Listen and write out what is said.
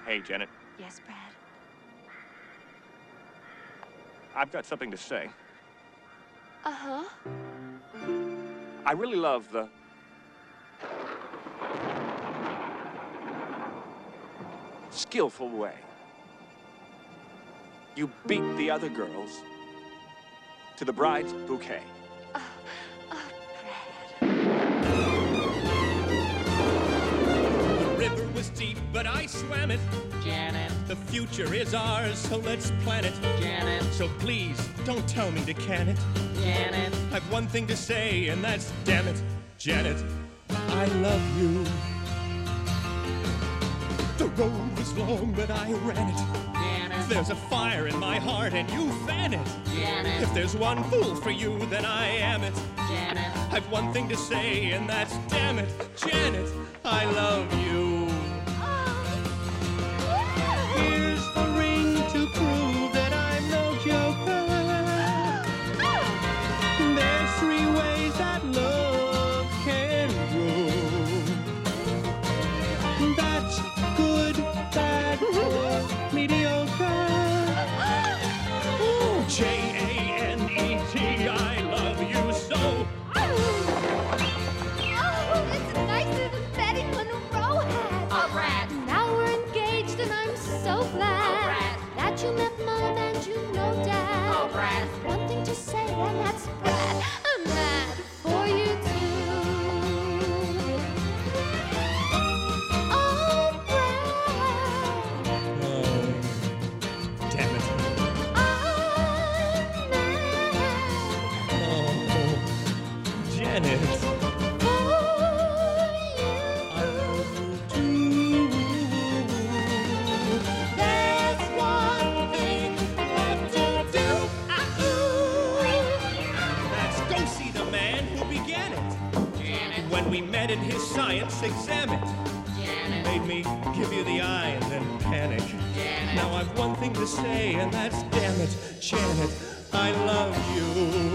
Hey, Janet. Yes, Brad? I've got something to say. Uh-huh. I really love the skillful way you beat the other girls to the bride's bouquet. The river was deep, but I swam it. Janet, The future is ours, so let's plan it. Janet, So please, don't tell me to can it. Janet, I've one thing to say, and that's damn it, Janet, I love you. The road was long, but I ran it. Janet, There's a fire in my heart, and you fan it. Janet, If there's one fool for you, then I am it. Janet, I've one thing to say, and that's damn it, Janet, I love you. Here's a ring to prove that I'm no joker. There's 3 ways that love can grow. That's good, bad, or mediocre. Ooh, Janet, I love you so. Oh, it's nicer than Betty Monroe had. Oh, Brad. Now we're engaged and I'm so glad Brad. that you met Mom and you know Dad. Oh, Brad. One thing to say and that's Brad. I'm mad for you too. Oh, Brad. Oh, damn it. I'm mad Oh, Janet. for I love you too. There's one thing left to do. Let's go see the man who began it. Janet, When we met in his science exam it, Janet, made me give you the eye and then panic. Janet. Now I've one thing to say, and that's damn it, Janet, I love you.